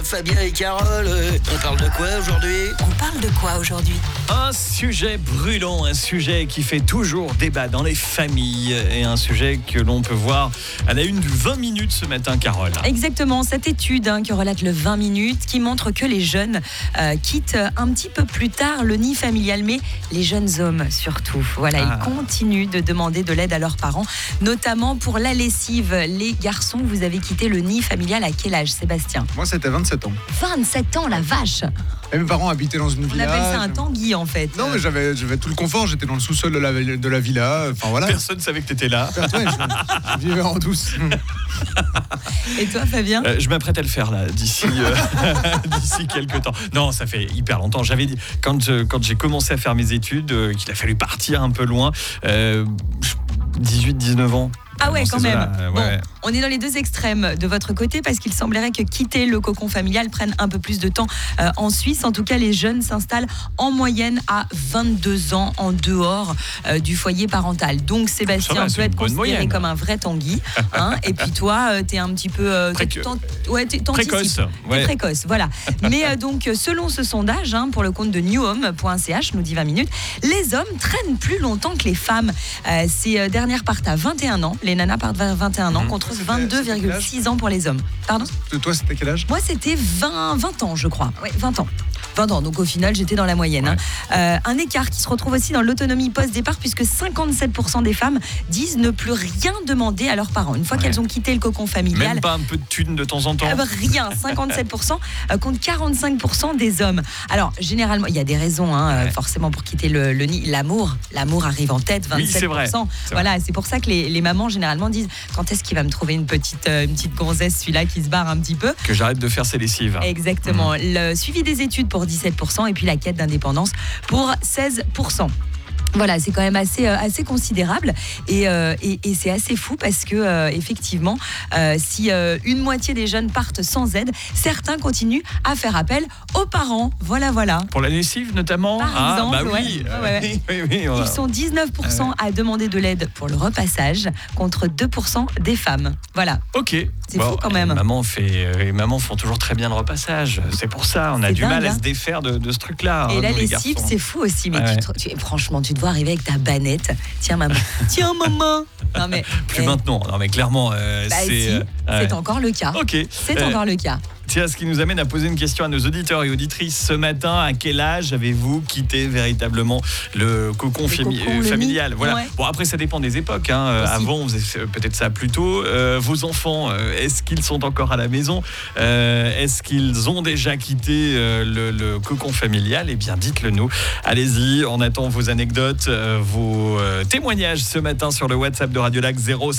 Fabien et Carole, on parle de quoi aujourd'hui ? Un sujet brûlant, un sujet qui fait toujours débat dans les familles et un sujet que l'on peut voir à la une du 20 minutes ce matin, Carole. Exactement, cette étude que relate le 20 minutes qui montre que les jeunes quittent un petit peu plus tard le nid familial, mais les jeunes hommes surtout. Voilà, ils continuent de demander de l'aide à leurs parents, notamment pour la lessive. Les garçons, vous avez quitté le nid familial à quel âge, Sébastien ? Moi, c'était 27 ans. 27 ans, la vache ! Et mes parents habitaient dans une On villa. appelle ça un tanguy en fait. Non, mais j'avais tout le confort. J'étais dans le sous-sol de la villa. Enfin voilà. Personne ne savait que tu étais là. Ouais, je vivais en douce. Et toi, Fabien ? Je m'apprête à le faire là d'ici quelques temps. Non, ça fait hyper longtemps. J'avais dit quand j'ai commencé à faire mes études qu'il a fallu partir un peu loin. 18-19 ans. Ah ouais, quand même. Ouais. On est dans les deux extrêmes de votre côté parce qu'il semblerait que quitter le cocon familial prenne un peu plus de temps en Suisse. En tout cas, les jeunes s'installent en moyenne à 22 ans en dehors du foyer parental. Donc Sébastien peut être considéré comme un vrai tanguy. Et puis toi, t'es un petit peu... t'es précoce. T'es précoce, voilà. Mais donc, selon ce sondage, pour le compte de newhome.ch, nous dit 20 minutes, les hommes traînent plus longtemps que les femmes. Ces dernières partent à 21 ans. Les nanas partent vers 21 ans contre 22,6 ans pour les hommes. Pardon ? Toi, c'était quel âge ? Moi, c'était 20 ans, je crois. Oui, 20 ans. 20 ans, donc au final, j'étais dans la moyenne. Un écart qui se retrouve aussi dans l'autonomie post-départ, puisque 57% des femmes disent ne plus rien demander à leurs parents. Une fois qu'elles ont quitté le cocon familial. Même pas un peu de thune de temps en temps ? Rien, 57% contre 45% des hommes. Alors, généralement, il y a des raisons, forcément, pour quitter le nid. L'amour arrive en tête, 27%. Oui, c'est vrai. Voilà, c'est pour ça que les mamans, généralement, disent quand est-ce qu'il va me trouver une petite gonzesse, celui-là qui se barre un petit peu. Que j'arrête de faire ses lessives. Exactement. Le suivi des études pour 17% et puis la quête d'indépendance pour 16%. Voilà, c'est quand même assez considérable et c'est assez fou parce que effectivement, si une moitié des jeunes partent sans aide, certains continuent à faire appel aux parents. Voilà. Pour la lessive notamment. Par exemple, oui. Oui, ils sont 19% à demander de l'aide pour le repassage contre 2% des femmes. Voilà. Ok. C'est fou quand même. Les mamans font toujours très bien le repassage. C'est pour ça, on a du mal à se défaire de ce truc-là. Et la lessive, c'est fou aussi. Mais franchement, tu te vois arriver avec ta banette. Tiens, maman. Non, mais, plus maintenant. Non, mais clairement, c'est encore le cas. Ok. C'est encore le cas. Tiens, ce qui nous amène à poser une question à nos auditeurs et auditrices ce matin. À quel âge avez-vous quitté véritablement le cocon familial ? Voilà. Ouais. Bon, après, ça dépend des époques. Avant, on faisait peut-être ça plus tôt. Vos enfants, est-ce qu'ils sont encore à la maison ? Est-ce qu'ils ont déjà quitté le cocon familial ? Eh bien, dites-le nous. Allez-y, on attend vos anecdotes, vos témoignages ce matin sur le WhatsApp de Radio Lac 0.